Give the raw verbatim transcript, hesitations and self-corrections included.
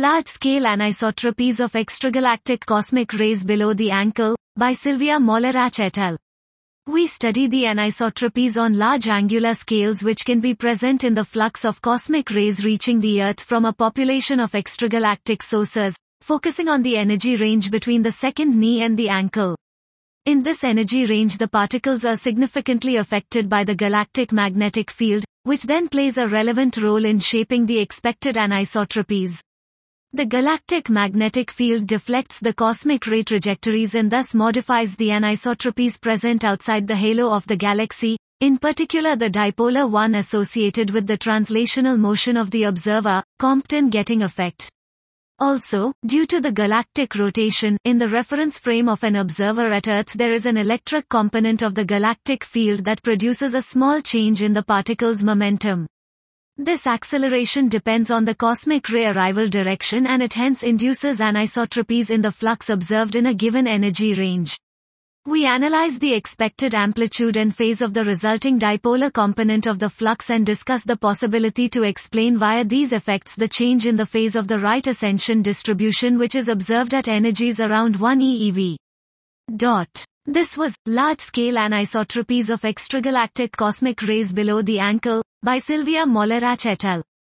Large-scale anisotropies of extragalactic cosmic rays below the ankle, by Sylvia Mollerath et al. We study the anisotropies on large angular scales which can be present in the flux of cosmic rays reaching the Earth from a population of extragalactic sources, focusing on the energy range between the second knee and the ankle. In this energy range the particles are significantly affected by the galactic magnetic field, which then plays a relevant role in shaping the expected anisotropies. The galactic magnetic field deflects the cosmic ray trajectories and thus modifies the anisotropies present outside the halo of the galaxy, in particular the dipolar one associated with the translational motion of the observer, Compton-Getting effect. Also, due to the galactic rotation, in the reference frame of an observer at Earth there is an electric component of the galactic field that produces a small change in the particle's momentum. This acceleration depends on the cosmic ray arrival direction and it hence induces anisotropies in the flux observed in a given energy range. We analyze the expected amplitude and phase of the resulting dipolar component of the flux and discuss the possibility to explain via these effects the change in the phase of the right ascension distribution which is observed at energies around one E eV. Dot. This was Large-Scale Anisotropies of Extragalactic Cosmic Rays Below the Ankle, by Sylvia Mollerath et al.